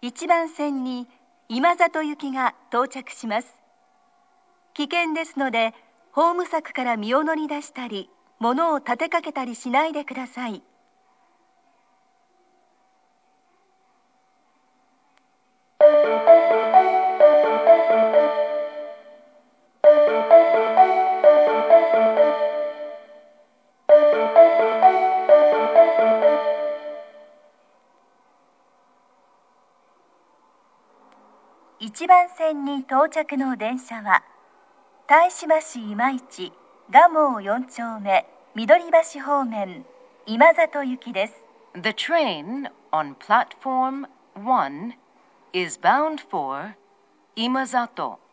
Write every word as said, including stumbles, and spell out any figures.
一番線に今里行きが到着します。危険ですので、ホーム柵から身を乗り出したり、物を立てかけたりしないでください。一番線に到着の電車は、大芝市今市蒲生よん丁目緑橋方面今里行きです。 The train on platform one is bound for Imazato.